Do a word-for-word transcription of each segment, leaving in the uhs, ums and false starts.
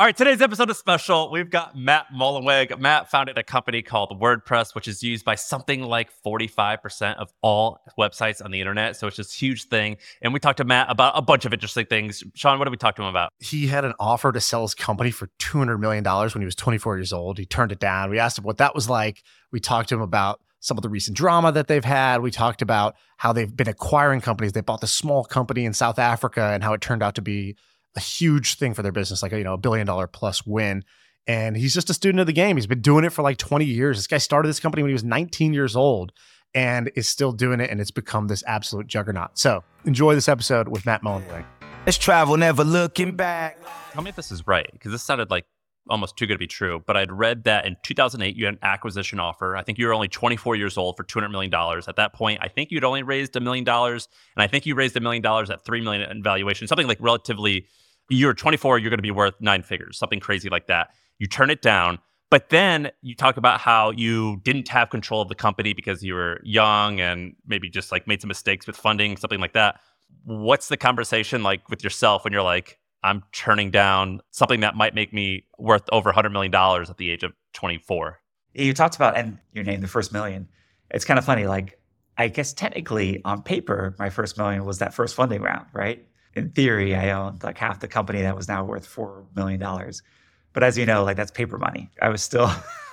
All right, today's episode is special. We've got Matt Mullenweg. Matt founded a company called WordPress, which is used by something like forty-five percent of all websites on the internet. So it's just a huge thing. And we talked to Matt about a bunch of interesting things. Sean, what did we talk to him about? He had an offer to sell his company for two hundred million dollars when he was twenty-four years old. He turned it down. We asked him what that was like. We talked to him about some of the recent drama that they've had. We talked about how they've been acquiring companies. They bought this small company in South Africa and how it turned out to be a huge thing for their business, like a, you know, a billion dollar plus win. And he's just a student of the game. He's been doing it for like twenty years. This guy started this company when he was nineteen years old and is still doing it. And it's become this absolute juggernaut. So enjoy this episode with Matt Mullenweg. Let's travel, never looking back. Tell me if this is right, because this sounded like almost too good to be true. But I'd read that in two thousand eight, you had an acquisition offer. I think you were only twenty-four years old for two hundred million dollars. At that point, I think you'd only raised a million dollars. And I think you raised a million dollars at three million dollars in valuation, something like relatively, you're twenty-four, you're going to be worth nine figures, something crazy like that. You turn it down. But then you talk about how you didn't have control of the company because you were young and maybe just like made some mistakes with funding, something like that. What's the conversation like with yourself when you're like, I'm turning down something that might make me worth over one hundred million dollars at the age of twenty-four? You talked about, and you named the first million. It's kind of funny. Like, I guess technically on paper, my first million was that first funding round, right? In theory, I owned like half the company that was now worth four million dollars. But as you know, like that's paper money. I was still,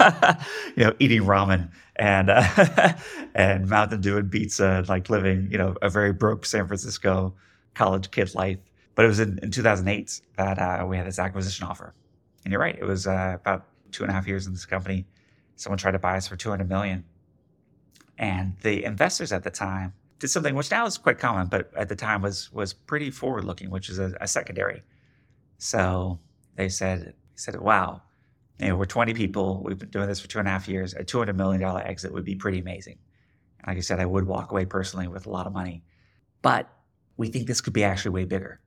you know, eating ramen and uh, and Mountain Dew and pizza, like living, you know, a very broke San Francisco college kid life. But it was in, in two thousand eight that uh, we had this acquisition offer. And you're right, it was uh, about two and a half years in this company. Someone tried to buy us for two hundred million dollars. And the investors at the time did something which now is quite common, but at the time was was pretty forward-looking, which is a, a secondary. So they said, said, wow, you know, we're twenty people. We've been doing this for two and a half years. A two hundred million dollars exit would be pretty amazing. And like I said, I would walk away personally with a lot of money. But we think this could be actually way bigger.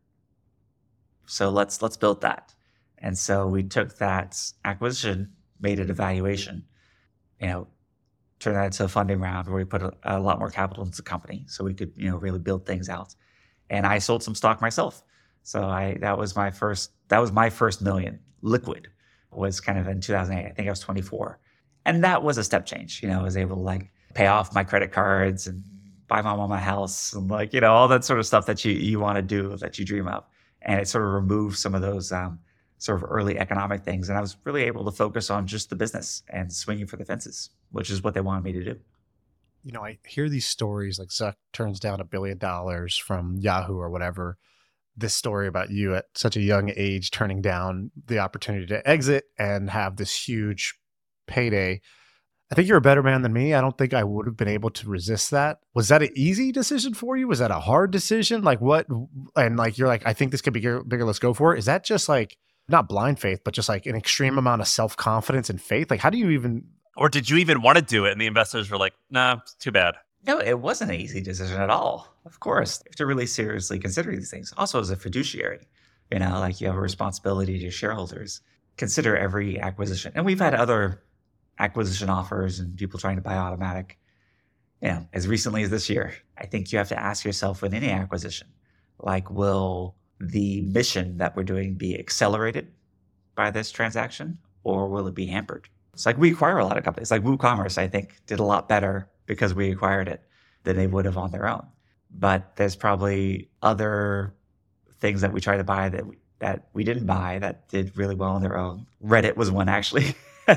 So let's let's build that. And so we took that acquisition, made it a valuation, you know, turned that into a funding round where we put a, a lot more capital into the company so we could, you know, really build things out. And I sold some stock myself. So I that was my first that was my first million liquid was kind of in two thousand eight. I think I was twenty-four. And that was a step change. You know, I was able to like pay off my credit cards and buy my mom a house and like, you know, all that sort of stuff that you you want to do, that you dream of. And it sort of removed some of those um, sort of early economic things. And I was really able to focus on just the business and swinging for the fences, which is what they wanted me to do. You know, I hear these stories like Zuck turns down a billion dollars from Yahoo or whatever. This story about you at such a young age turning down the opportunity to exit and have this huge payday. I think you're a better man than me. I don't think I would have been able to resist that. Was that an easy decision for you? Was that a hard decision? Like what? And like, you're like, I think this could be bigger, bigger, let's go for it. Is that just like, not blind faith, but just like an extreme amount of self-confidence and faith? Like, how do you even... Or did you even want to do it? And the investors were like, nah, it's too bad. No, it wasn't an easy decision at all. Of course, you have to really seriously consider these things. Also, as a fiduciary, you know, like you have a responsibility to your shareholders. Consider every acquisition. And we've had other acquisition offers and people trying to buy Automattic, you know, as recently as this year. I think you have to ask yourself with any acquisition, like, will the mission that we're doing be accelerated by this transaction or will it be hampered? It's like we acquire a lot of companies. Like WooCommerce, I think, did a lot better because we acquired it than they would have on their own. But there's probably other things that we try to buy that we, that we didn't buy that did really well on their own. Reddit was one, actually.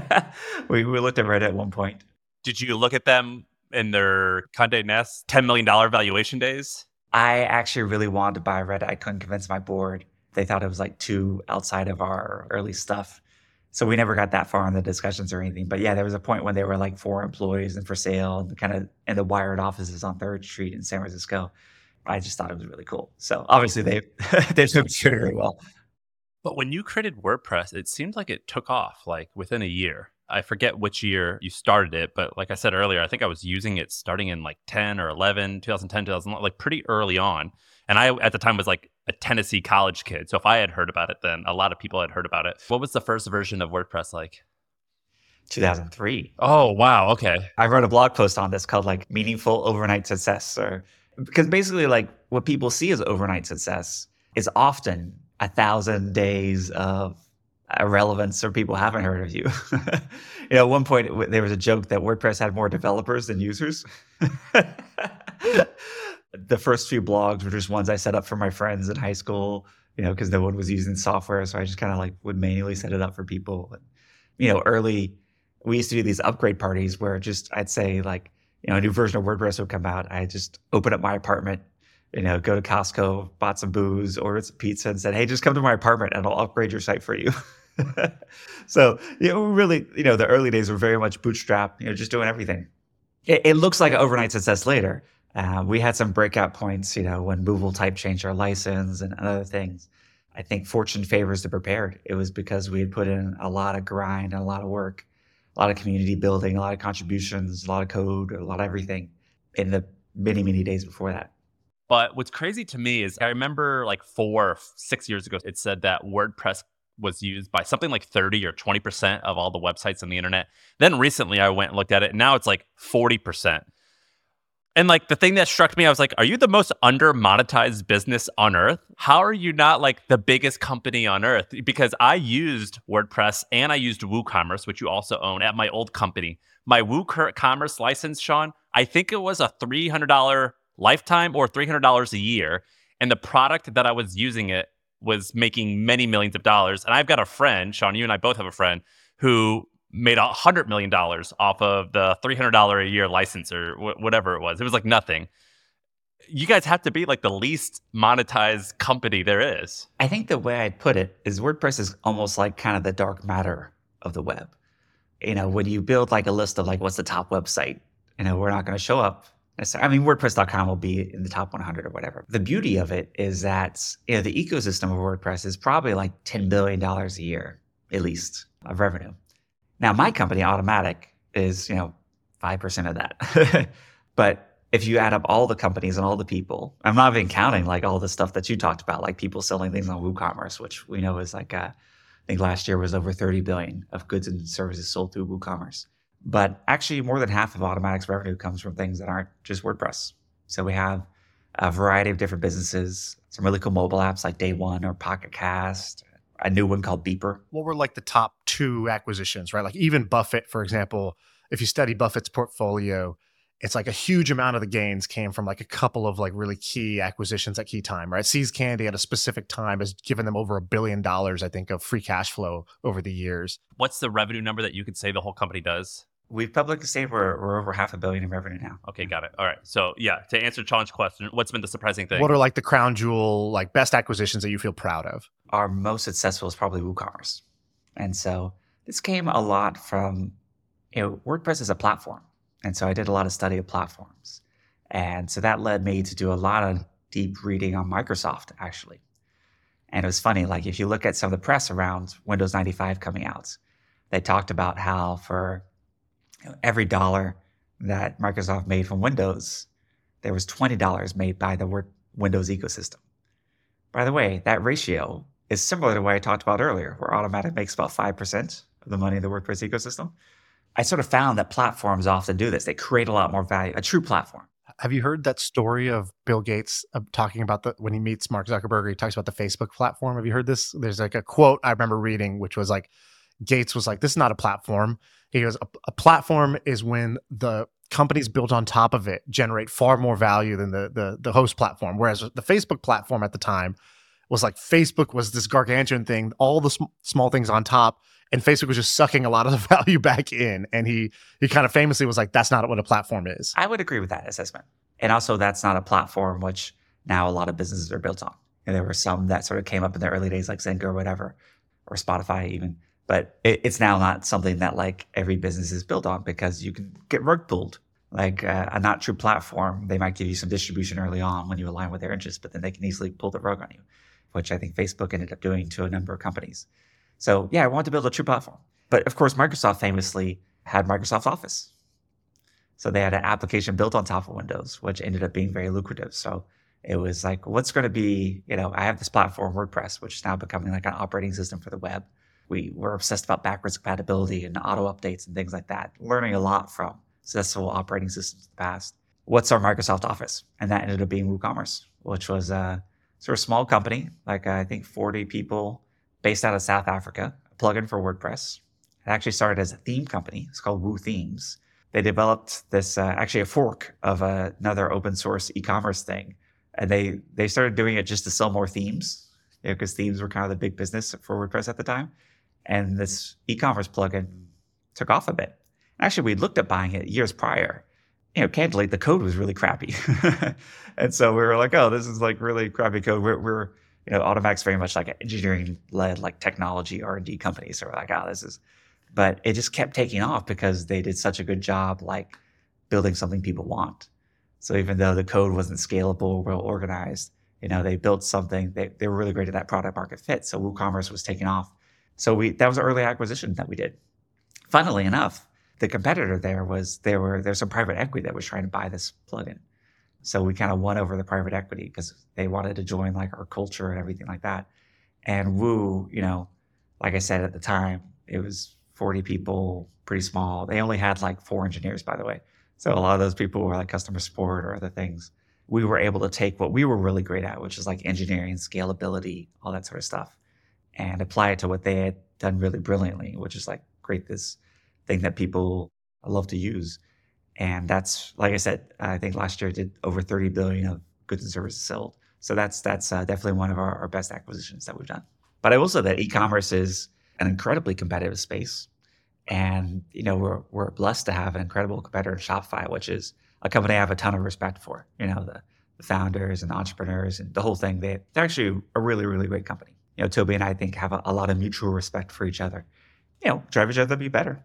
we, we looked at Reddit at one point. Did you look at them in their Condé Nast ten million dollars valuation days? I actually really wanted to buy Reddit. I couldn't convince my board. They thought it was like too outside of our early stuff. So we never got that far in the discussions or anything. But yeah, there was a point when they were like four employees and for sale and kind of in the wired offices on third Street in San Francisco. I just thought it was really cool. So obviously they they took it very well. But when you created WordPress, it seemed like it took off like within a year. I forget which year you started it, but like I said earlier, I think I was using it starting in like ten or eleven, twenty ten, two thousand eleven, like pretty early on. And I, at the time, was like a Tennessee college kid. So if I had heard about it, then a lot of people had heard about it. What was the first version of WordPress like? two thousand three. Oh, wow. Okay. I wrote a blog post on this called like Meaningful Overnight Success. Or because basically like what people see as overnight success is often a thousand days of irrelevance or people haven't heard of you. You know, at one point it, there was a joke that WordPress had more developers than users. The first few blogs were just ones I set up for my friends in high school, you know, because no one was using software. So I just kind of like would manually set it up for people. And, you know, early, we used to do these upgrade parties where just, I'd say like, you know, a new version of WordPress would come out. I just open up my apartment, you know, go to Costco, bought some booze, ordered some pizza and said, hey, just come to my apartment and I'll upgrade your site for you. So, you know, really, you know, the early days were very much bootstrap, you know, just doing everything. It, it looks like an overnight success later. Uh, we had some breakout points, you know, when Movable Type changed our license and other things. I think fortune favors the prepared. It was because we had put in a lot of grind and a lot of work, a lot of community building, a lot of contributions, a lot of code, a lot of everything in the many, many days before that. But what's crazy to me is I remember like four, six years ago, it said that WordPress was used by something like thirty or twenty percent of all the websites on the internet. Then recently I went and looked at it and now it's like forty percent. And like the thing that struck me, I was like, are you the most under monetized business on earth? How are you not like the biggest company on earth? Because I used WordPress and I used WooCommerce, which you also own, at my old company. My WooCommerce license, Sean, I think it was a three hundred dollars lifetime or three hundred dollars a year. And the product that I was using it was making many millions of dollars. And I've got a friend, Sean, you and I both have a friend who made one hundred million dollars off of the three hundred dollars a year license or wh- whatever it was. It was like nothing. You guys have to be like the least monetized company there is. I think the way I'd put it is WordPress is almost like kind of the dark matter of the web. You know, when you build like a list of like, what's the top website, you know, we're not going to show up. I mean, WordPress dot com will be in the top one hundred or whatever. The beauty of it is that, you know, the ecosystem of WordPress is probably like ten billion dollars a year, at least, of revenue. Now, my company, Automattic, is, you know, five percent of that. But if you add up all the companies and all the people, I'm not even counting like all the stuff that you talked about, like people selling things on WooCommerce, which we know is like, uh, I think last year was over thirty billion of goods and services sold through WooCommerce. But actually more than half of Automattic's revenue comes from things that aren't just WordPress. So we have a variety of different businesses, some really cool mobile apps like Day One or Pocket Cast, a new one called Beeper. What were like the top two acquisitions, right? Like even Buffett, for example, if you study Buffett's portfolio, it's like a huge amount of the gains came from like a couple of like really key acquisitions at key time, right? See's Candy at a specific time has given them over a billion dollars, I think, of free cash flow over the years. What's the revenue number that you could say the whole company does? We've publicly stated we're, we're over half a billion in revenue now. Okay, got it. All right. So yeah, to answer Sean's question, what's been the surprising thing? What are like the crown jewel, like best acquisitions that you feel proud of? Our most successful is probably WooCommerce. And so this came a lot from, you know, WordPress is a platform. And so I did a lot of study of platforms. And so that led me to do a lot of deep reading on Microsoft, actually. And it was funny, like if you look at some of the press around Windows ninety-five coming out, they talked about how for you know, every dollar that Microsoft made from Windows, there was twenty dollars made by the word Windows ecosystem. By the way, that ratio is similar to what I talked about earlier, where Automattic makes about five percent of the money in the WordPress ecosystem. I sort of found that platforms often do this. They create a lot more value, a true platform. Have you heard that story of Bill Gates uh, talking about the when he meets Mark Zuckerberg, he talks about the Facebook platform? Have you heard this? There's like a quote I remember reading, which was like, Gates was like, this is not a platform. He goes, a, a platform is when the companies built on top of it generate far more value than the, the, the host platform. Whereas the Facebook platform at the time was like, Facebook was this gargantuan thing, all the sm- small things on top, and Facebook was just sucking a lot of the value back in. And he he kind of famously was like, that's not what a platform is. I would agree with that assessment. And also that's not a platform which now a lot of businesses are built on. And there were some that sort of came up in the early days like Zengo or whatever, or Spotify even. But it, it's now not something that like every business is built on because you can get rug pulled. Like uh, a not true platform, they might give you some distribution early on when you align with their interests, but then they can easily pull the rug on you, which I think Facebook ended up doing to a number of companies. So yeah, I wanted to build a true platform. But of course, Microsoft famously had Microsoft Office. So they had an application built on top of Windows, which ended up being very lucrative. So it was like, what's going to be, you know, I have this platform, WordPress, which is now becoming like an operating system for the web. We were obsessed about backwards compatibility and auto updates and things like that, learning a lot from successful operating systems in the past. What's our Microsoft Office? And that ended up being WooCommerce, which was a sort of small company, like I think forty people based out of South Africa, a plugin for WordPress. It actually started as a theme company. It's called Woo Themes. They developed this, uh, actually a fork of uh, another open source e-commerce thing. And they they started doing it just to sell more themes, because you know, themes were kind of the big business for WordPress at the time. And this e-commerce plugin took off a bit. Actually, we looked at buying it years prior. You know, candidly, the code was really crappy. And so we were like, oh, this is like really crappy code. We're, we're you know, Automac's very much like an engineering-led, like technology R and D company. So we're like, oh, this is, but it just kept taking off because they did such a good job, like building something people want. So even though the code wasn't scalable, well organized, you know, they built something, they, they were really great at that product market fit. So WooCommerce was taking off. So we, that was an early acquisition that we did. Funnily enough, the competitor there was, there were, there's some private equity that was trying to buy this plugin. So we kind of won over the private equity because they wanted to join like our culture and everything like that. And Woo, you know, like I said at the time, it was forty people, pretty small. They only had like four engineers, by the way. So a lot of those people were like customer support or other things. We were able to take what we were really great at, which is like engineering, scalability, all that sort of stuff, and apply it to what they had done really brilliantly, which is like create this thing that people love to use. And that's, like I said, I think last year did over thirty billion of goods and services sold. So that's that's uh, definitely one of our, our best acquisitions that we've done. But I will say that e-commerce is an incredibly competitive space. And, you know, we're we're blessed to have an incredible competitor in Shopify, which is a company I have a ton of respect for. You know, the, the founders and entrepreneurs and the whole thing. They, they're actually a really, really great company. You know, Toby and I think have a, a lot of mutual respect for each other. You know, drive each other to be better.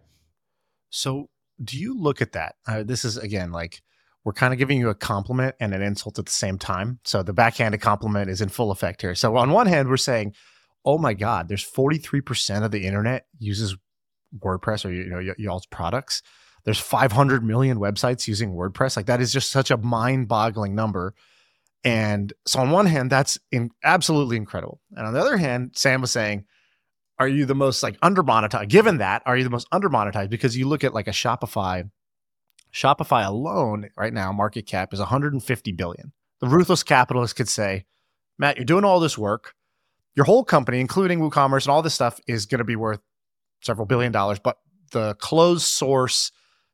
So do you look at that? Uh, this is, again, like we're kind of giving you a compliment and an insult at the same time. So the backhanded compliment is in full effect here. So on one hand, we're saying, oh my God, there's forty-three percent of the internet uses WordPress or, you know, y- y'all's products. There's five hundred million websites using WordPress. Like that is just such a mind-boggling number. And so on one hand, that's in, absolutely incredible. And on the other hand, Sam was saying, are you the most like under monetized? Given that, are you the most under monetized? Because you look at like a Shopify, Shopify alone right now, market cap is one hundred fifty billion. The ruthless capitalist could say, Matt, you're doing all this work. Your whole company, including WooCommerce and all this stuff, is going to be worth several billion dollars. But the closed source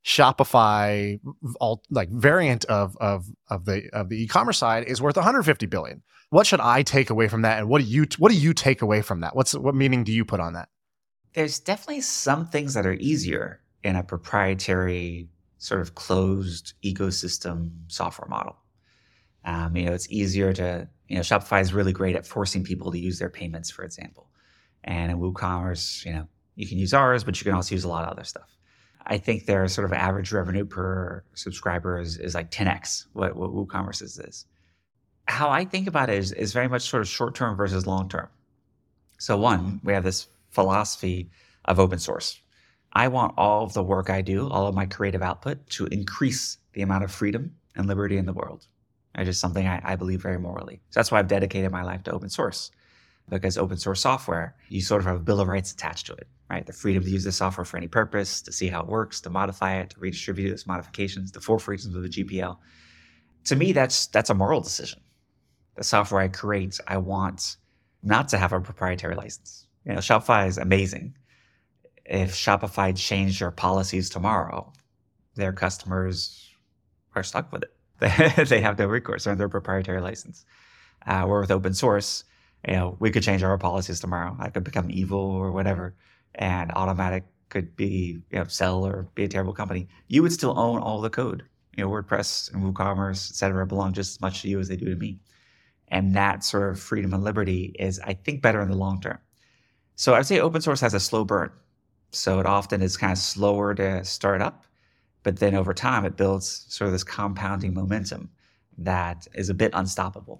Shopify all like variant of of of the of the e-commerce side is worth one hundred fifty billion. What should I take away from that, and what do you what do you take away from that? What's what meaning do you put on that? There's definitely some things that are easier in a proprietary sort of closed ecosystem software model. Um, you know, it's easier to, you know, Shopify is really great at forcing people to use their payments, for example. And in WooCommerce, you know, you can use ours, but you can also use a lot of other stuff. I think their sort of average revenue per subscriber is, is like ten x what, what WooCommerce is, is. How I think about it is, is very much sort of short-term versus long-term. So one, we have this philosophy of open source. I want all of the work I do, all of my creative output, to increase the amount of freedom and liberty in the world. It's just something I, I believe very morally. So that's why I've dedicated my life to open source. Because open source software, you sort of have a bill of rights attached to it, right? The freedom to use the software for any purpose, to see how it works, to modify it, to redistribute its modifications, the four freedoms of the G P L. To me, that's that's a moral decision. The software I create, I want not to have a proprietary license. You know, Shopify is amazing. If Shopify changed their policies tomorrow, their customers are stuck with it. They have no recourse. They're under a proprietary license. Uh, where with open source, you know, we could change our policies tomorrow. I could become evil or whatever, and Automattic could be, you know, sell or be a terrible company. You would still own all the code. You know, WordPress and WooCommerce, et cetera, belong just as much to you as they do to me. And that sort of freedom and liberty is, I think, better in the long term. So I'd say open source has a slow burn. So it often is kind of slower to start up, but then over time it builds sort of this compounding momentum that is a bit unstoppable.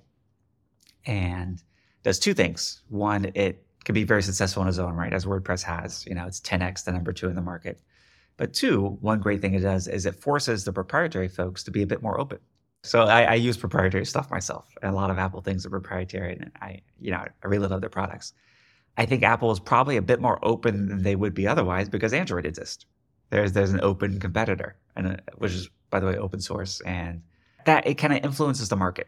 And does two things. One, it can be very successful on its own, right? As WordPress has, you know, it's ten x the number two in the market. But two, one great thing it does is it forces the proprietary folks to be a bit more open. So I, I use proprietary stuff myself. And a lot of Apple things are proprietary, and I, you know, I really love their products. I think Apple is probably a bit more open than they would be otherwise because Android exists. There's there's an open competitor, and a, which is, by the way, open source, and that it kind of influences the market.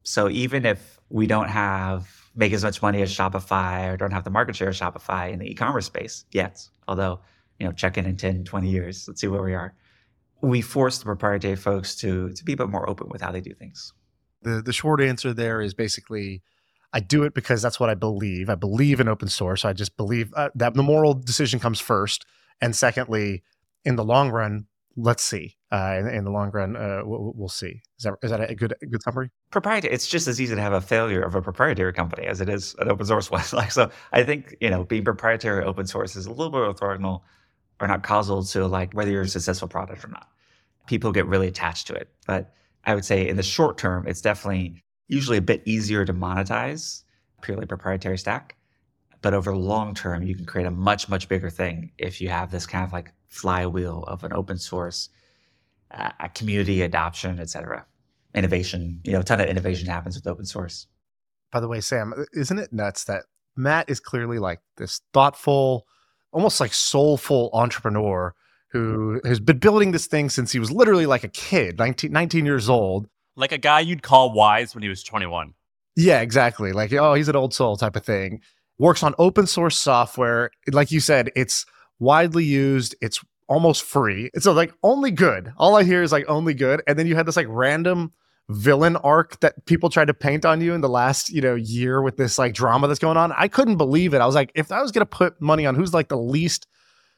So even if we don't have make as much money as Shopify or don't have the market share of Shopify in the e-commerce space yet, although, you know, check in in ten, twenty years, let's see where we are. We force the proprietary folks to to be a bit more open with how they do things. The the short answer there is basically, I do it because that's what I believe. I believe in open source. I just believe uh, that the moral decision comes first. And secondly, in the long run, let's see. Uh, in, in the long run, uh, we'll, we'll see. Is that is that a good a good summary? Proprietary. It's just as easy to have a failure of a proprietary company as it is an open source one. Like, so I think, you know, being proprietary or open source is a little bit orthogonal or not causal to like whether you're a successful product or not. People get really attached to it. But I would say in the short term, it's definitely usually a bit easier to monetize purely proprietary stack. But over the long term, you can create a much, much bigger thing if you have this kind of like flywheel of an open source, uh, a community adoption, et cetera. Innovation, you know, a ton of innovation happens with open source. By the way, Sam, isn't it nuts that Matt is clearly like this thoughtful, almost like soulful entrepreneur who has been building this thing since he was literally like a kid, nineteen, nineteen years old. Like a guy you'd call wise when he was twenty-one. Yeah, exactly. Like, oh, he's an old soul type of thing. Works on open source software. Like you said, it's widely used. It's almost free. It's so like only good. All I hear is like only good. And then you had this like random villain arc that people tried to paint on you in the last, you know, year with this like drama that's going on. I couldn't believe it. I was like, if I was going to put money on who's like the least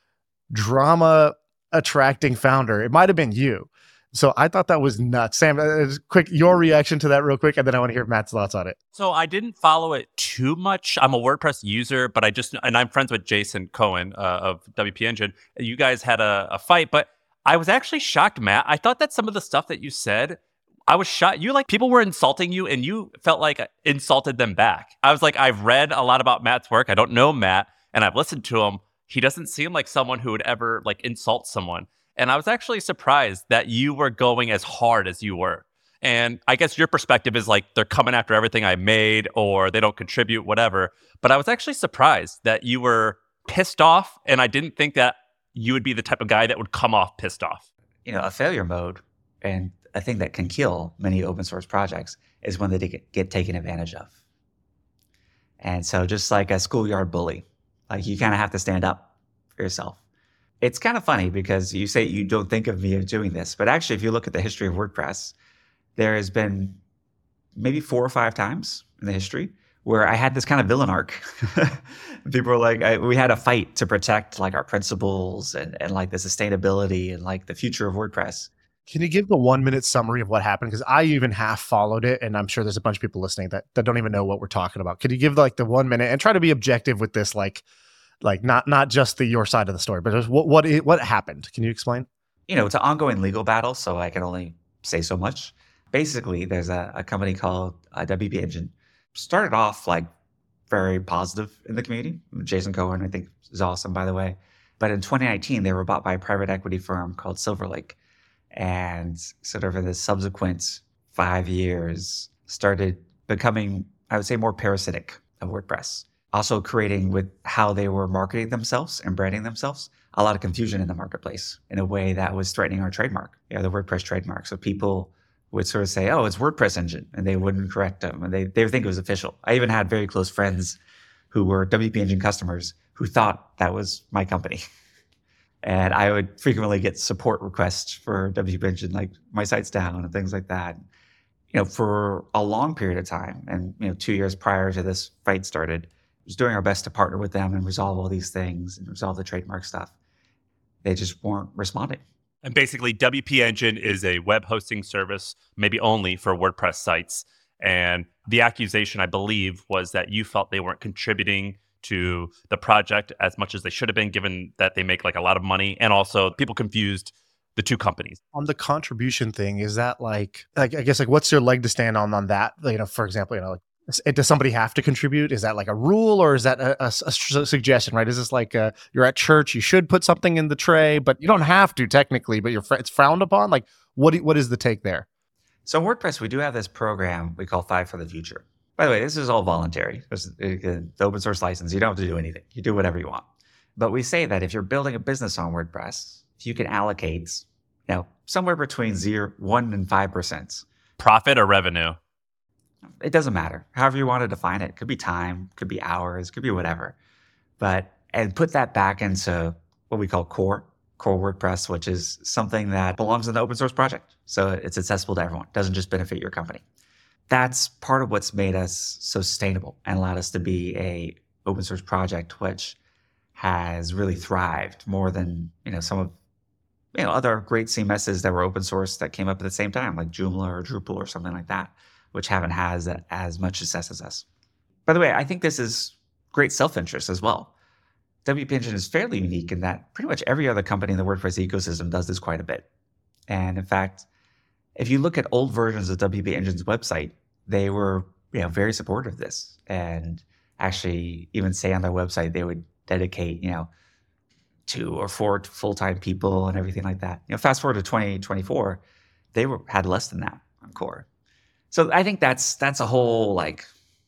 drama attracting founder, it might have been you. So I thought that was nuts. Sam, uh, quick, your reaction to that real quick, and then I want to hear Matt's thoughts on it. So I didn't follow it too much. I'm a WordPress user, but I just, and I'm friends with Jason Cohen uh, of W P Engine. You guys had a, a fight, but I was actually shocked, Matt. I thought that some of the stuff that you said, I was shocked. You like, people were insulting you and you felt like I insulted them back. I was like, I've read a lot about Matt's work. I don't know Matt, and I've listened to him. He doesn't seem like someone who would ever like insult someone. And I was actually surprised that you were going as hard as you were. And I guess your perspective is like they're coming after everything I made or they don't contribute, whatever. But I was actually surprised that you were pissed off. And I didn't think that you would be the type of guy that would come off pissed off. You know, a failure mode and a thing that can kill many open source projects is when they get, get taken advantage of. And so just like a schoolyard bully, like you kind of have to stand up for yourself. It's kind of funny because you say you don't think of me as doing this, but actually, if you look at the history of WordPress, there has been maybe four or five times in the history where I had this kind of villain arc. People were like, I, we had a fight to protect like our principles and, and like the sustainability and like the future of WordPress. Can you give the one minute summary of what happened? Because I even half followed it, and I'm sure there's a bunch of people listening that, that don't even know what we're talking about. Could you give like the one minute and try to be objective with this, like, Like not not just the your side of the story, but just what what what happened? Can you explain? You know, it's an ongoing legal battle, so I can only say so much. Basically, there's a, a company called uh, W P Engine. Started off like very positive in the community. Jason Cohen, I think, is awesome, by the way. But in twenty nineteen, they were bought by a private equity firm called Silver Lake, and sort of in the subsequent five years, started becoming, I would say, more parasitic of WordPress. Also creating with how they were marketing themselves and branding themselves, a lot of confusion in the marketplace in a way that was threatening our trademark, you know, the WordPress trademark. So people would sort of say, oh, it's WordPress Engine, and they wouldn't correct them. And they, they would think it was official. I even had very close friends who were W P Engine customers who thought that was my company. And I would frequently get support requests for W P Engine, like my site's down and things like that. You know, for a long period of time, and, you know, two years prior to this fight started, was doing our best to partner with them and resolve all these things and resolve the trademark stuff. They just weren't responding. And basically, W P Engine is a web hosting service, maybe only for WordPress sites. And the accusation, I believe, was that you felt they weren't contributing to the project as much as they should have been, given that they make like a lot of money. And also, people confused the two companies. On the contribution thing, is that like, like I guess like what's your leg to stand on on that? You know, for example, you know, like, does somebody have to contribute? Is that like a rule, or is that a, a, a suggestion, right? Is this like a, you're at church, you should put something in the tray, but you don't have to technically, but you're it's frowned upon? Like, what do, what is the take there? So in WordPress, we do have this program we call Five for the Future. By the way, this is all voluntary. This is the open source license. You don't have to do anything. You do whatever you want. But we say that if you're building a business on WordPress, if you can allocate, you know, somewhere between zero, one and five percent profit or revenue. It doesn't matter. However you want to define it. Could be time, could be hours, could be whatever. But, and put that back into what we call core, core WordPress, which is something that belongs in the open source project. So it's accessible to everyone. It doesn't just benefit your company. That's part of what's made us so sustainable and allowed us to be a open source project, which has really thrived more than, you know, some of, you know, other great C M Ss that were open source that came up at the same time, like Joomla or Drupal or something like that, which haven't had as much success as us. By the way, I think this is great self-interest as well. W P Engine is fairly unique in that pretty much every other company in the WordPress ecosystem does this quite a bit. And in fact, if you look at old versions of W P Engine's website, they were, you know, very supportive of this, and actually even say on their website they would dedicate, you know, two or four full-time people and everything like that. You know, fast forward to twenty twenty-four, they were had less than that on core. So I think that's that's a whole like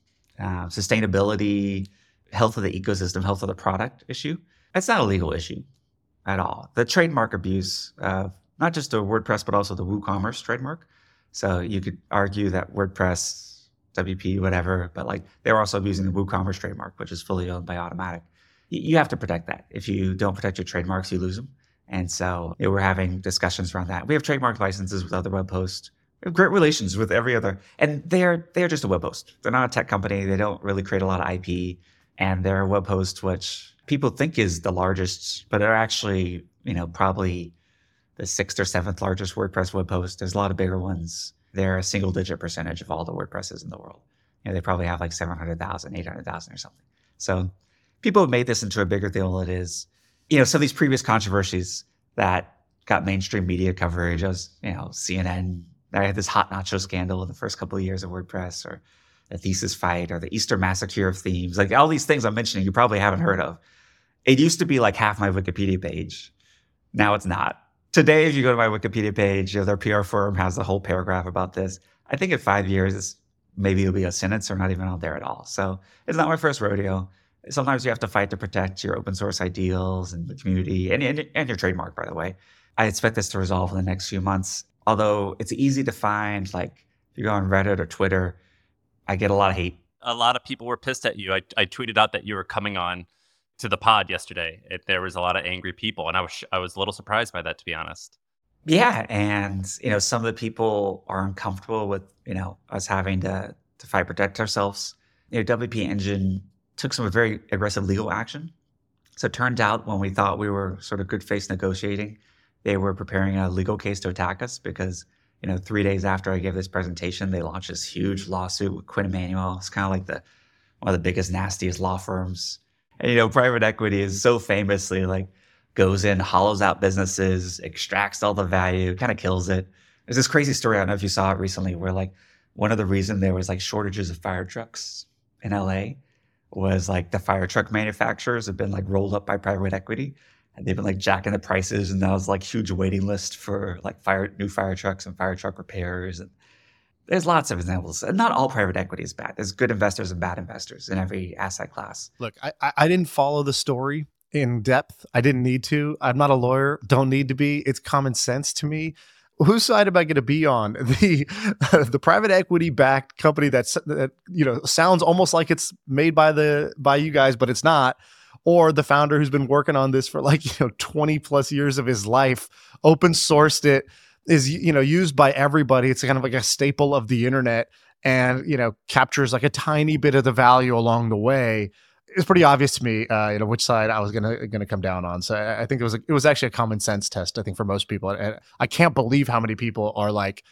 uh, sustainability, health of the ecosystem, health of the product issue. It's not a legal issue at all. The trademark abuse of not just the WordPress, but also the WooCommerce trademark. So you could argue that WordPress, W P, whatever, but like they were also abusing the WooCommerce trademark, which is fully owned by Automattic. You have to protect that. If you don't protect your trademarks, you lose them. And so you know, we're having discussions around that. We have trademark licenses with other web hosts. We have great relations with every other, and they're they're just a web host. They're not a tech company. They don't really create a lot of I P, and they're a web host which people think is the largest, but they're actually, you know, probably the sixth or seventh largest WordPress web host. There's a lot of bigger ones. They're a single digit percentage of all the WordPresses in the world. You know, they probably have like seven hundred thousand, eight hundred thousand or something. So people have made this into a bigger deal than it is. You know, some of these previous controversies that got mainstream media coverage, as you know, C N N, I had this hot nacho scandal in the first couple of years of WordPress, or the thesis fight, or the Easter massacre of themes. Like all these things I'm mentioning, you probably haven't heard of. It used to be like half my Wikipedia page. Now it's not. Today, if you go to my Wikipedia page, you know, their P R firm has a whole paragraph about this. I think in five years, maybe it'll be a sentence or not even out there at all. So it's not my first rodeo. Sometimes you have to fight to protect your open source ideals and the community and, and, and your trademark, by the way. I expect this to resolve in the next few months. Although it's easy to find, like if you go on Reddit or Twitter, I get a lot of hate. A lot of people were pissed at you. I, I tweeted out that you were coming on to the pod yesterday. It, there was a lot of angry people, and I was I was a little surprised by that, to be honest. Yeah, and you know, some of the people are uncomfortable with you know us having to to fight protect ourselves. You know, W P Engine took some very aggressive legal action. So it turned out when we thought we were sort of good faith negotiating, they were preparing a legal case to attack us because you know three days after I gave this presentation, they launched this huge lawsuit with Quinn Emanuel. It's kind of like the one of the biggest, nastiest law firms. And, you know, private equity is so famously like goes in, hollows out businesses, extracts all the value, kind of kills it. There's this crazy story. I don't know if you saw it recently where like one of the reasons there was like shortages of fire trucks in L A was like the fire truck manufacturers have been like rolled up by private equity and they've been like jacking the prices. And now it's like huge waiting list for like fire, new fire trucks and fire truck repairs. And there's lots of examples. And not all private equity is bad. There's good investors and bad investors in every asset class. Look, I, I didn't follow the story in depth. I didn't need to. I'm not a lawyer. Don't need to be. It's common sense to me. Whose side am I going to be on? The the private equity backed company that's that you know sounds almost like it's made by the by you guys, but it's not. Or the founder who's been working on this for like you know twenty plus years of his life, open sourced it, is you know used by everybody. It's kind of like a staple of the internet, and you know captures like a tiny bit of the value along the way. It's pretty obvious to me, uh, you know, which side I was gonna gonna come down on. So I, I think it was a, it was actually a common sense test. I think for most people, and I can't believe how many people are like,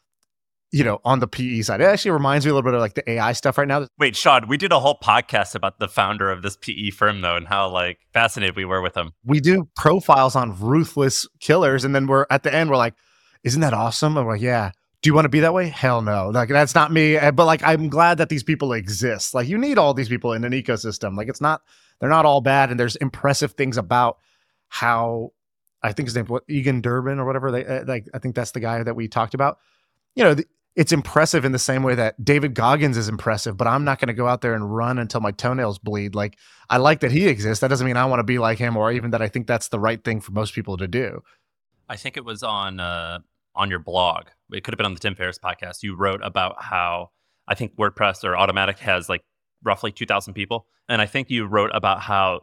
you know, on the P E side. It actually reminds me a little bit of like the A I stuff right now. Wait, Sean, we did a whole podcast about the founder of this P E firm, though, and how like fascinated we were with him. We do profiles on ruthless killers, and then we're at the end, we're like, "Isn't that awesome?" And we're like, "Yeah." Do you want to be that way? Hell no. Like that's not me. But like, I'm glad that these people exist. Like you need all these people in an ecosystem. Like it's not, they're not all bad. And there's impressive things about how, I think his name, what, Egan Durbin or whatever. They uh, like, I think that's the guy that we talked about. You know, the, it's impressive in the same way that David Goggins is impressive, but I'm not going to go out there and run until my toenails bleed. Like I like that he exists. That doesn't mean I want to be like him, or even that I think that's the right thing for most people to do. I think it was on, uh, on your blog. It could have been on the Tim Ferriss podcast. You wrote about how I think WordPress or Automattic has like roughly two thousand people. And I think you wrote about how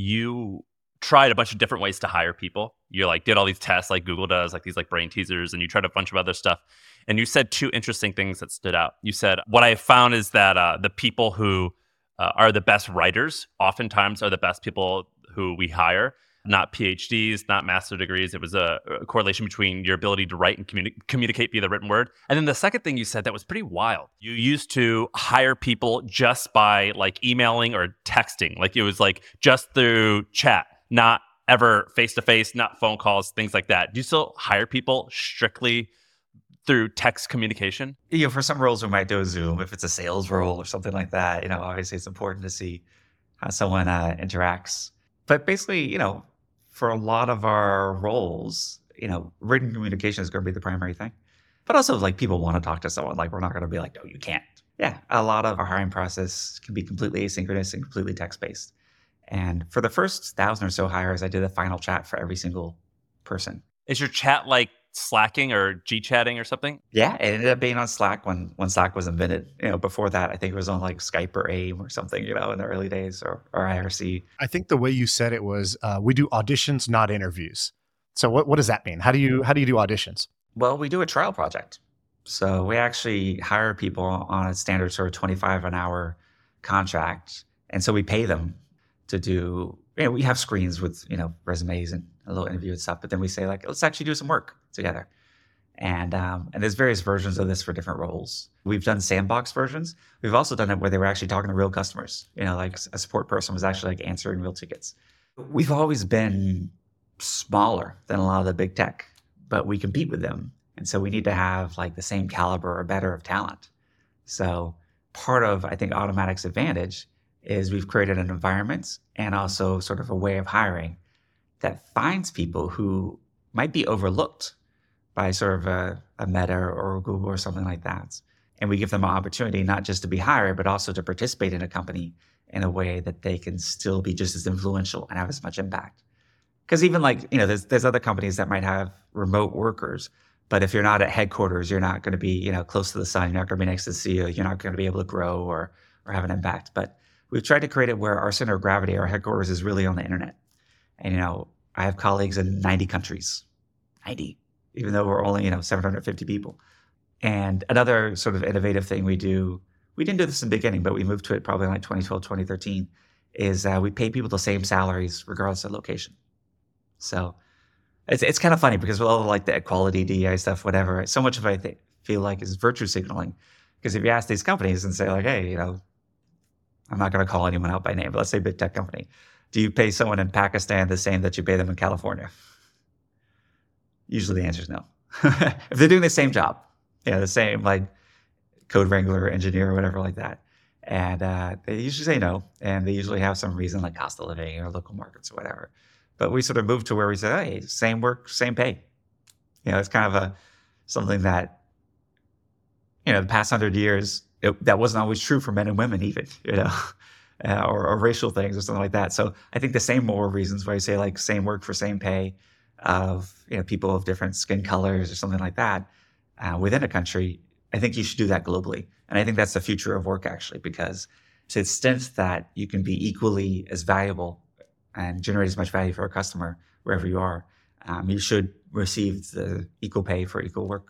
you tried a bunch of different ways to hire people. You like did all these tests like Google does, like these like brain teasers, and you tried a bunch of other stuff. And you said two interesting things that stood out. You said, what I found is that uh, the people who uh, are the best writers oftentimes are the best people who we hire, not PhDs, not master degrees. It was a, a correlation between your ability to write and communi- communicate via the written word. And then the second thing you said that was pretty wild. You used to hire people just by like emailing or texting. Like it was like just through chat, not ever face-to-face, not phone calls, things like that. Do you still hire people strictly through text communication? You know, for some roles we might do a Zoom if it's a sales role or something like that. You know, obviously it's important to see how someone uh, interacts. But basically, you know, for a lot of our roles, you know, written communication is going to be the primary thing. But also, like, people want to talk to someone. Like, we're not going to be like, no, you can't. Yeah, a lot of our hiring process can be completely asynchronous and completely text-based. And for the first thousand or so hires, I did a final chat for every single person. Is your chat like Slacking or G-chatting or something? Yeah, it ended up being on Slack when when Slack was invented. You know, before that, I think it was on like Skype or AIM or something, you know, in the early days, or, or I R C. I think the way you said it was, uh, we do auditions, not interviews. So what, what does that mean? How do you how do you do auditions? Well, we do a trial project. So we actually hire people on a standard sort of twenty-five an hour contract. And so we pay them to do, you know, we have screens with, you know, resumes and a little interview and stuff, but then we say like, let's actually do some work together. And um, and there's various versions of this for different roles. We've done sandbox versions. We've also done it where they were actually talking to real customers. You know, like a support person was actually like answering real tickets. We've always been smaller than a lot of the big tech, but we compete with them. And so we need to have like the same caliber or better of talent. So part of, I think, Automattic's advantage is we've created an environment and also sort of a way of hiring that finds people who might be overlooked by sort of a, a Meta or a Google or something like that. And we give them an opportunity not just to be hired, but also to participate in a company in a way that they can still be just as influential and have as much impact. Because even like, you know, there's there's other companies that might have remote workers, but if you're not at headquarters, you're not going to be, you know, close to the sun, you're not going to be next to the C E O, you're not going to be able to grow or or have an impact. But we've tried to create it where our center of gravity, our headquarters, is really on the internet. And, you know, I have colleagues in ninety countries, ninety, even though we're only, you know, seven hundred fifty people. And another sort of innovative thing we do, we didn't do this in the beginning, but we moved to it probably in like twenty twelve, twenty thirteen, is uh, we pay people the same salaries regardless of location. So it's it's kind of funny because with all of like the equality, D E I stuff, whatever, so much of it I th- feel like is virtue signaling. Because if you ask these companies and say like, hey, you know, I'm not going to call anyone out by name, but let's say big tech company, do you pay someone in Pakistan the same that you pay them in California? Usually the answer is no. If they're doing the same job, yeah, the same like code wrangler, engineer, or whatever like that. And uh, they usually say no. And they usually have some reason like cost of living or local markets or whatever. But we sort of moved to where we say, hey, same work, same pay. You know, it's kind of a something that, you know, the past hundred years, it, that wasn't always true for men and women even, you know, uh, or, or racial things or something like that. So I think the same moral reasons why you say like same work for same pay of, you know, people of different skin colors or something like that uh, within a country, I think you should do that globally. And I think that's the future of work actually, because to the extent that you can be equally as valuable and generate as much value for a customer wherever you are, um, you should receive the equal pay for equal work.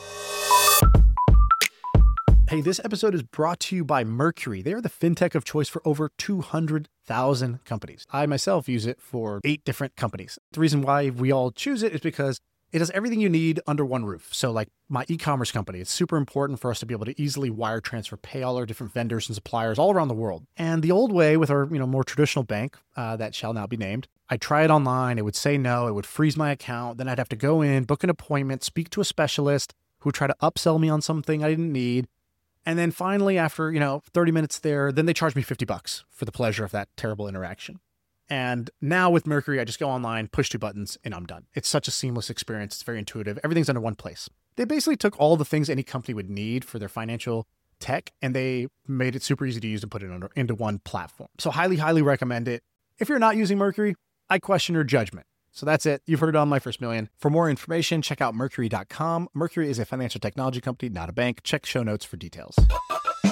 Hey, this episode is brought to you by Mercury. They are the fintech of choice for over two hundred thousand companies. I myself use it for eight different companies. The reason why we all choose it is because it has everything you need under one roof. So like my e-commerce company, it's super important for us to be able to easily wire transfer, pay all our different vendors and suppliers all around the world. And the old way with our, you know, more traditional bank uh, that shall now be named, I'd try it online. It would say no. It would freeze my account. Then I'd have to go in, book an appointment, speak to a specialist who would try to upsell me on something I didn't need. And then finally, after, you know, thirty minutes there, then they charge me fifty bucks for the pleasure of that terrible interaction. And now with Mercury, I just go online, push two buttons, and I'm done. It's such a seamless experience. It's very intuitive. Everything's under one place. They basically took all the things any company would need for their financial tech, and they made it super easy to use and put it under, into one platform. So highly, highly recommend it. If you're not using Mercury, I question your judgment. So that's it. You've heard it on My First Million. For more information, check out mercury dot com. Mercury is a financial technology company, not a bank. Check show notes for details.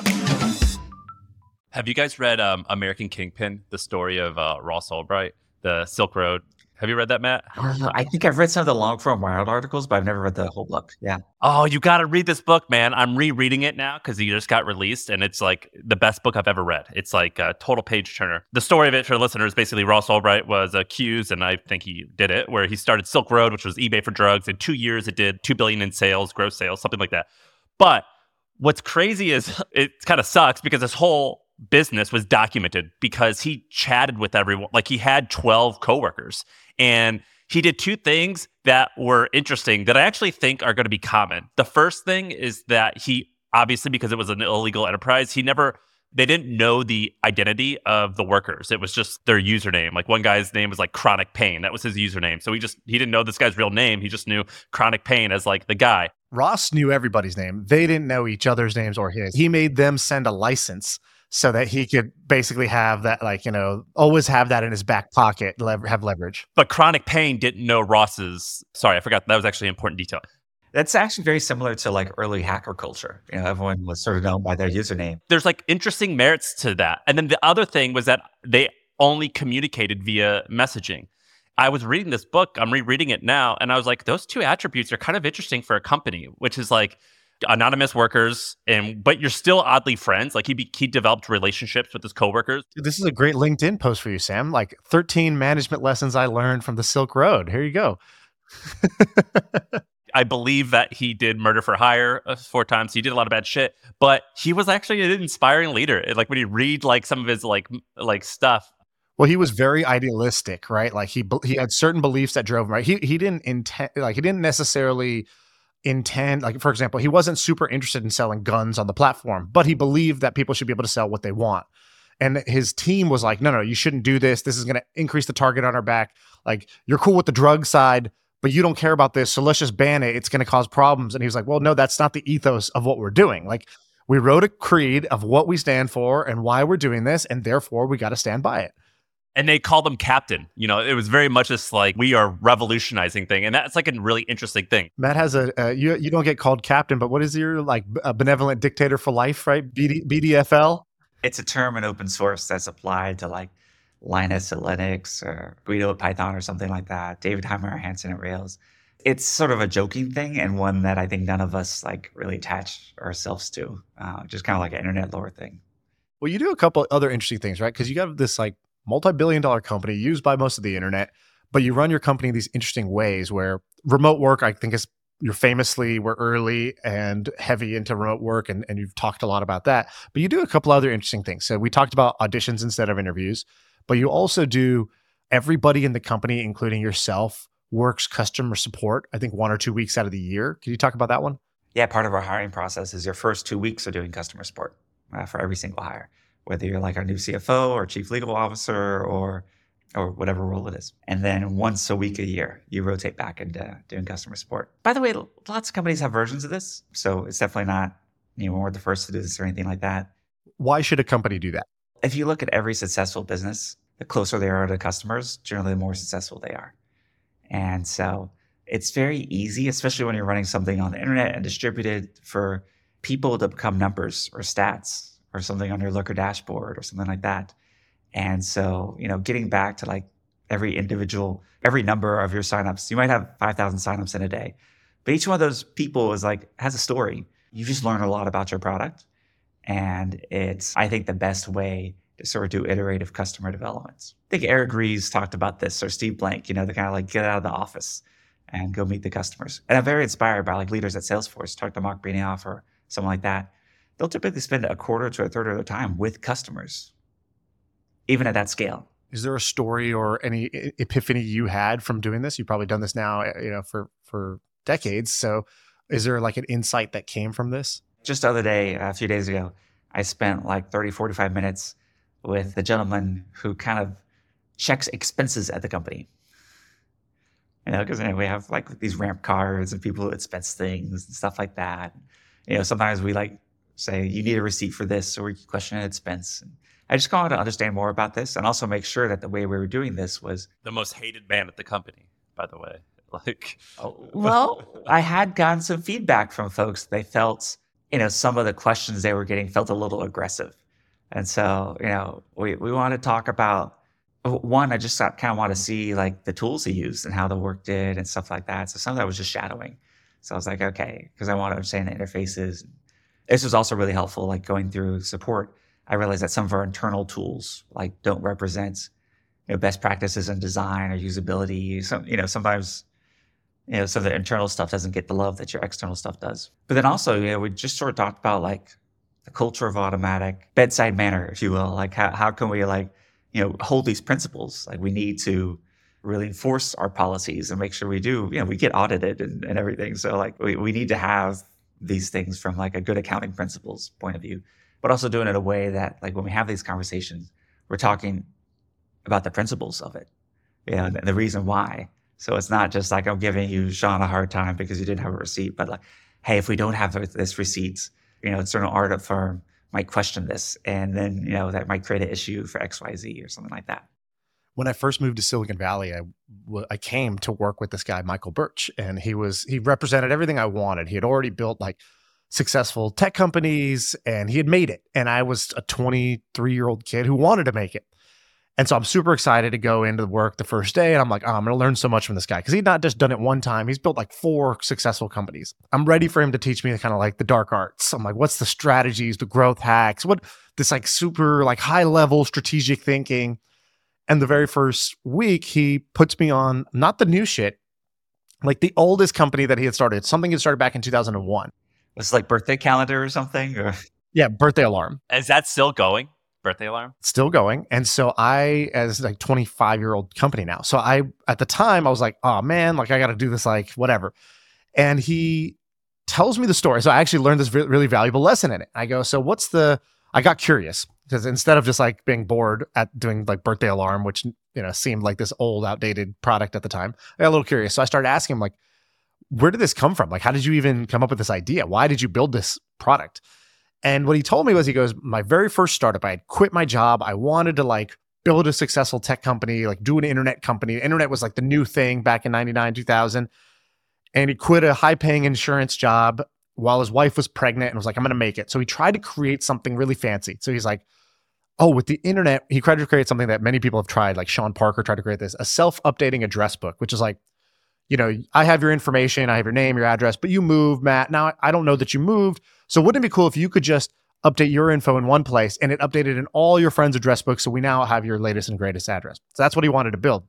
Have you guys read um, American Kingpin, the story of uh, Ross Ulbright, the Silk Road? Have you read that, Matt? Uh, I think I've read some of the long form Wired articles, but I've never read the whole book. Yeah. Oh, you got to read this book, man. I'm rereading it now because he just got released, and it's like the best book I've ever read. It's like a total page turner. The story of it for listeners, basically, Ross Ulbright was accused, and I think he did it, where he started Silk Road, which was eBay for drugs. In two years, it did two billion dollars in sales, gross sales, something like that. But what's crazy is it kind of sucks because this whole business was documented because he chatted with everyone. Like he had twelve coworkers, and he did two things that were interesting that I actually think are going to be common. The first thing is that he, obviously, because it was an illegal enterprise, he never, they didn't know the identity of the workers. It was just their username. Like one guy's name was like Chronic Pain. That was his username. So he just, he didn't know this guy's real name. He just knew Chronic Pain as like the guy. Ross knew everybody's name. They didn't know each other's names or his. He made them send a license so that he could basically have that, like, you know, always have that in his back pocket, lever- have leverage. But Chronic Pain didn't know Ross's, sorry, I forgot. That was actually an important detail. That's actually very similar to like early hacker culture. You know, everyone was sort of known by their username. There's like interesting merits to that. And then the other thing was that they only communicated via messaging. I was reading this book, I'm rereading it now, and I was like, those two attributes are kind of interesting for a company, which is like anonymous workers, and but you're still oddly friends. Like he be, he developed relationships with his coworkers. Dude, this is a great LinkedIn post for you, Sam. Like thirteen management lessons I learned from the Silk Road. Here you go. I believe that he did murder for hire uh, four times. He did a lot of bad shit, but he was actually an inspiring leader. Like when you read like some of his like like stuff. Well, he was very idealistic, right? Like he he had certain beliefs that drove him. Right? He he didn't intend, like he didn't necessarily intend, like for example, he wasn't super interested in selling guns on the platform, but he believed that people should be able to sell what they want. And his team was like, no, no, you shouldn't do this. This is going to increase the target on our back. Like you're cool with the drug side, but you don't care about this. So let's just ban it. It's going to cause problems. And he was like, well, no, that's not the ethos of what we're doing. Like we wrote a creed of what we stand for and why we're doing this. And therefore we got to stand by it. And they called him captain. You know, it was very much just like, we are revolutionizing thing. And that's like a really interesting thing. Matt has a, uh, you you don't get called captain, but what is your like a benevolent dictator for life, right? B D, B D F L? It's a term in open source that's applied to like Linus at Linux or Guido at Python or something like that. David Heimer Hansen at Rails. It's sort of a joking thing and one that I think none of us like really attach ourselves to. Uh, just kind of like an internet lore thing. Well, you do a couple other interesting things, right? Because you got this like multi-billion dollar company used by most of the internet, but you run your company in these interesting ways where remote work, I think is you're famously were early and heavy into remote work, and, and you've talked a lot about that, but you do a couple other interesting things. So we talked about auditions instead of interviews, but you also do everybody in the company, including yourself, works customer support, I think one or two weeks out of the year. Can you talk about that one? Yeah, part of our hiring process is your first two weeks are doing customer support uh, for every single hire, whether you're like our new C F O or chief legal officer or or whatever role it is. And then once a week a year, you rotate back into doing customer support. By the way, lots of companies have versions of this. So it's definitely not, you know, we're the first to do this or anything like that. Why should a company do that? If you look at every successful business, the closer they are to customers, generally the more successful they are. And so it's very easy, especially when you're running something on the internet and distributed, for people to become numbers or stats or something on your Looker dashboard or something like that. And so, you know, getting back to like every individual, every number of your signups, you might have five thousand signups in a day, but each one of those people is like, has a story. You just learn a lot about your product. And it's, I think, the best way to sort of do iterative customer developments. I think Eric Ries talked about this, or Steve Blank, you know, they kind of like get out of the office and go meet the customers. And I'm very inspired by like leaders at Salesforce, talk to Mark Benioff or someone like that. They'll typically spend a quarter to a third of their time with customers, even at that scale. Is there a story or any epiphany you had from doing this? You've probably done this now, you know, for, for decades. So is there like an insight that came from this? Just the other day, a few days ago, I spent like thirty, forty-five minutes with the gentleman who kind of checks expenses at the company. You know, because you know, we have like these ramp cards and people who expense things and stuff like that. You know, sometimes we like say, you need a receipt for this, or we question an expense. And I just wanted to understand more about this and also make sure that the way we were doing this was the most hated man at the company, by the way. Like, oh, well, I had gotten some feedback from folks. They felt, you know, some of the questions they were getting felt a little aggressive. And so, you know, we, we want to talk about one, I just kind of want to see like the tools he used and how the work did and stuff like that. So some of that was just shadowing. So I was like, okay, because I want to understand the interfaces. This was also really helpful, like going through support. I realized that some of our internal tools like don't represent, you know, best practices in design or usability. Some, you know, sometimes, you know, some of the internal stuff doesn't get the love that your external stuff does. But then also, you know, we just sort of talked about like the culture of Automattic, bedside manner, if you will. Like how, how can we like, you know, hold these principles? Like we need to really enforce our policies and make sure we do, you know, we get audited and, and everything. So like we, we need to have these things from like a good accounting principles point of view, but also doing it in a way that like when we have these conversations, we're talking about the principles of it, you know, and the reason why. So it's not just like I'm giving you, Sean, a hard time because you didn't have a receipt, but like, hey, if we don't have this receipt, you know, a certain audit firm might question this, and then, you know, that might create an issue for X Y Z or something like that. When I first moved to Silicon Valley, I, I came to work with this guy, Michael Birch, and he was, he represented everything I wanted. He had already built like successful tech companies and he had made it. And I was a twenty-three year old kid who wanted to make it. And so I'm super excited to go into work the first day. And I'm like, oh, I'm going to learn so much from this guy. Cause he'd not just done it one time. He's built like four successful companies. I'm ready for him to teach me kind of like the dark arts. I'm like, what's the strategies, the growth hacks, what this like super like high level strategic thinking. And the very first week he puts me on not the new shit, like the oldest company that he had started, something he had started back in two thousand one. Was it like birthday calendar or something? Or? Yeah. Birthday Alarm. Is that still going? Birthday Alarm? Still going. And so I, as like twenty-five year old company now. So I, at the time I was like, oh man, like I got to do this, like whatever. And he tells me the story. So I actually learned this re- really valuable lesson in it. I go, so what's the, I got curious because instead of just like being bored at doing like Birthday Alarm, which, you know, seemed like this old outdated product at the time, I got a little curious. So I started asking him like, where did this come from? Like, how did you even come up with this idea? Why did you build this product? And what he told me was, he goes, my very first startup, I had quit my job. I wanted to like build a successful tech company, like do an internet company. The internet was like the new thing back in ninety-nine, two thousand. And he quit a high paying insurance job while his wife was pregnant and was like, I'm going to make it. So he tried to create something really fancy. So he's like, oh, with the internet, he tried to create something that many people have tried. Like Sean Parker tried to create this, a self-updating address book, which is like, you know, I have your information, I have your name, your address, but you moved, Matt. Now I don't know that you moved. So wouldn't it be cool if you could just update your info in one place and it updated in all your friends' address books, so we now have your latest and greatest address? So that's what he wanted to build.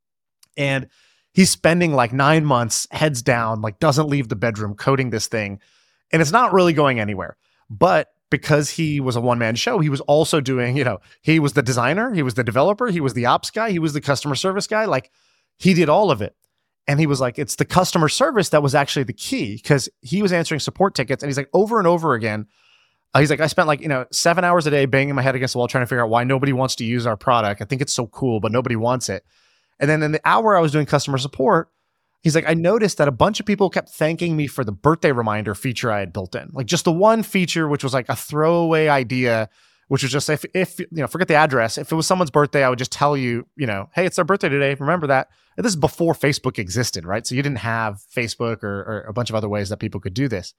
And he's spending like nine months, heads down, like doesn't leave the bedroom coding this thing. And it's not really going anywhere. But because he was a one-man show, he was also doing, you know, he was the designer, he was the developer, he was the ops guy, he was the customer service guy. Like he did all of it. And he was like, it's the customer service that was actually the key, because he was answering support tickets. And he's like, over and over again, uh, he's like, I spent like, you know, seven hours a day banging my head against the wall trying to figure out why nobody wants to use our product. I think it's so cool, but nobody wants it. And then in the hour I was doing customer support, he's like, I noticed that a bunch of people kept thanking me for the birthday reminder feature I had built in. Like just the one feature, which was like a throwaway idea, which was just, if, if, you know, forget the address. If it was someone's birthday, I would just tell you, you know, hey, it's their birthday today. Remember that. And this is before Facebook existed, right? So you didn't have Facebook or, or a bunch of other ways that people could do this.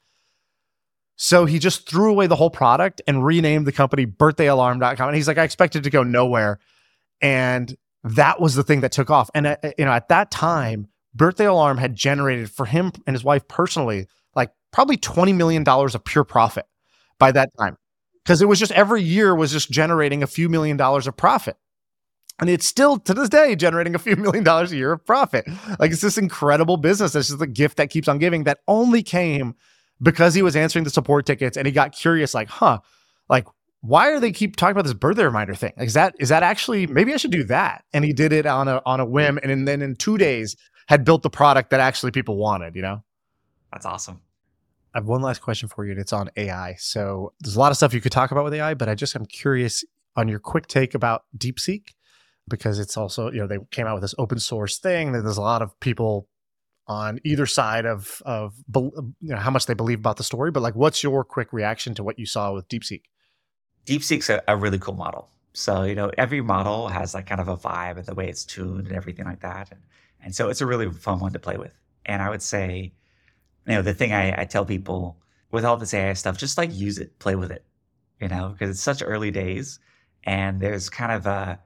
So he just threw away the whole product and renamed the company birthday alarm dot com. And he's like, I expected to go nowhere. And that was the thing that took off. And, uh, you know, at that time, Birthday Alarm had generated for him and his wife personally, like probably twenty million dollars of pure profit by that time. Because it was just every year was just generating a few million dollars of profit. And it's still to this day generating a few million dollars a year of profit. Like it's this incredible business. This is the gift that keeps on giving, that only came because he was answering the support tickets and he got curious, like, huh, like, why are they keep talking about this birthday reminder thing? Like, is that, is that actually, maybe I should do that. And he did it on a, on a whim. And then in two days had built the product that actually people wanted, you know? That's awesome. I have one last question for you, and it's on A I. So there's a lot of stuff you could talk about with A I, but I just am curious on your quick take about DeepSeek, because it's also, you know, they came out with this open source thing that there's a lot of people on either side of, of, you know, how much they believe about the story. But like, what's your quick reaction to what you saw with DeepSeek? DeepSeek's a, a really cool model. So, you know, every model has like kind of a vibe and the way it's tuned and everything like that. And, and so it's a really fun one to play with. And I would say, you know, the thing I, I tell people with all this A I stuff, just like use it, play with it. you know, because it's such early days, and there's kind of a,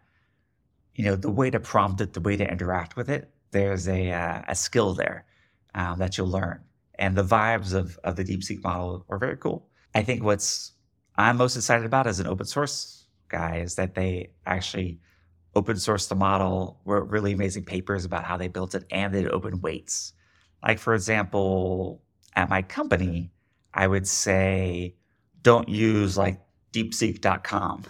you know, the way to prompt it, the way to interact with it. There's a uh, a skill there um, that you'll learn, and the vibes of of the DeepSeek model are very cool. I think what's I'm most excited about as an open source guy is that they actually open sourced the model, wrote really amazing papers about how they built it, and they did open weights. Like, for example, at my company, I would say don't use like deepseek dot com,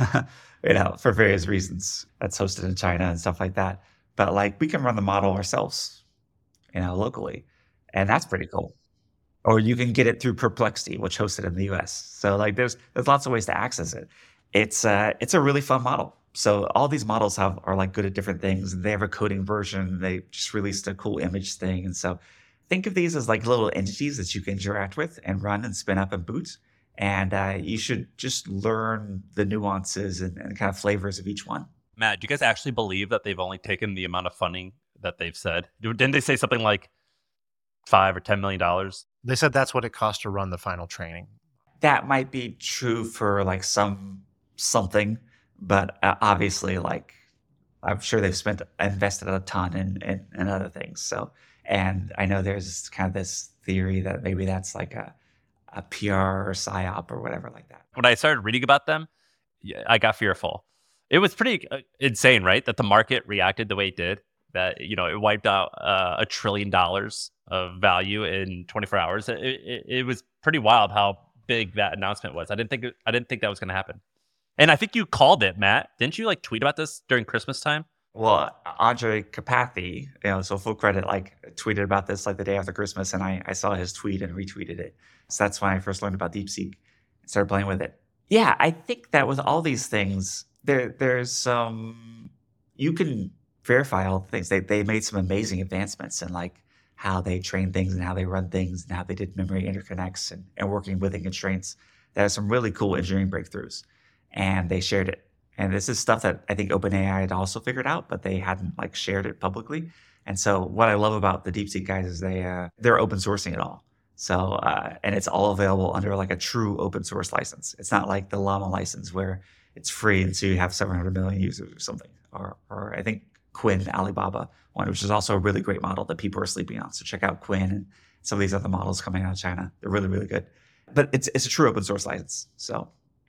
you know, for various reasons. That's hosted in China and stuff like that. But like, we can run the model ourselves, you know, locally. And that's pretty cool. Or you can get it through Perplexity, which hosts it in the U S. So like, there's there's lots of ways to access it. It's uh, it's a really fun model. So all these models have are like good at different things, and they have a coding version. They just released a cool image thing, and so think of these as like little entities that you can interact with and run and spin up and boot. And uh, you should just learn the nuances and, and kind of flavors of each one. Matt, do you guys actually believe that they've only taken the amount of funding that they've said? Didn't they say something like five or ten million dollars? They said that's what it cost to run the final training. That might be true for like some something, but uh, obviously, like I'm sure they've spent invested a ton in, in in other things. So, and I know there's kind of this theory that maybe that's like a a P R or psyop or whatever like that. When I started reading about them, yeah, I got fearful. It was pretty uh, insane, right? That the market reacted the way it did. That, you know, it wiped out uh, a trillion dollars of value in twenty-four hours. It, it, it was pretty wild how big that announcement was. I didn't think I didn't think that was going to happen. And I think you called it, Matt. Didn't you like tweet about this during Christmas time? Well, Andre Karpathy, you know, so full credit, like tweeted about this like the day after Christmas, and I, I saw his tweet and retweeted it. So that's when I first learned about DeepSeek and started playing with it. Yeah, I think that with all these things, there there's some, you can verify all the things. They they made some amazing advancements in like how they train things and how they run things and how they did memory interconnects and, and working within constraints. There are some really cool engineering breakthroughs, and they shared it. And this is stuff that I think OpenAI had also figured out, but they hadn't like shared it publicly. And so what I love about the DeepSeek guys is they uh, they're open sourcing it all. So uh, and it's all available under like a true open source license. It's not like the Llama license where it's free and so you have seven hundred million users or something. Or or I think Quinn, Alibaba one, which is also a really great model that people are sleeping on. So check out Quinn and some of these other models coming out of China. They're really, really good. But it's it's a true open source license. So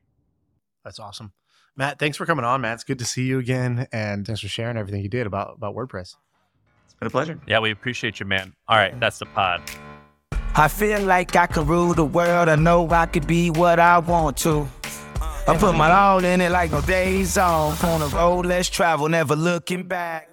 that's awesome. Matt, thanks for coming on, Matt. It's good to see you again. And thanks for sharing everything you did about, about WordPress. It's been a pleasure. Yeah, we appreciate you, man. All right, that's the pod. I feel like I could rule the world. I know I could be what I want to. I put my all in it like no days off. On the road, let's travel, never looking back.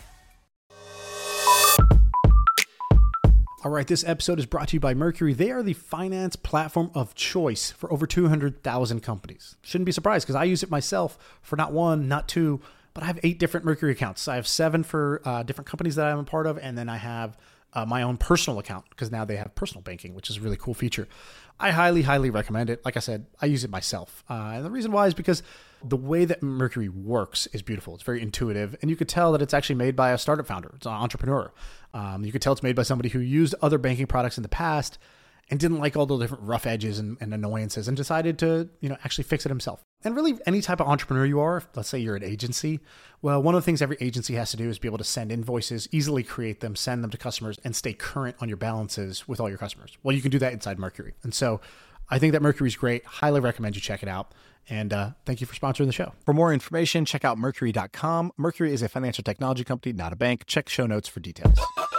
All right, this episode is brought to you by Mercury. They are the finance platform of choice for over two hundred thousand companies. Shouldn't be surprised because I use it myself for not one, not two, but I have eight different Mercury accounts. I have seven for uh, different companies that I'm a part of, and then I have uh, my own personal account because now they have personal banking, which is a really cool feature. I highly, highly recommend it. Like I said, I use it myself. Uh, and the reason why is because the way that Mercury works is beautiful. It's very intuitive, and you could tell that it's actually made by a startup founder. It's an entrepreneur. Um, you could tell it's made by somebody who used other banking products in the past and didn't like all the different rough edges and, and annoyances and decided to, you know, actually fix it himself. And really, any type of entrepreneur you are, let's say you're an agency, well, one of the things every agency has to do is be able to send invoices, easily create them, send them to customers, and stay current on your balances with all your customers. Well, you can do that inside Mercury. And so I think that Mercury is great. Highly recommend you check it out. And uh, thank you for sponsoring the show. For more information, check out mercury dot com. Mercury is a financial technology company, not a bank. Check show notes for details.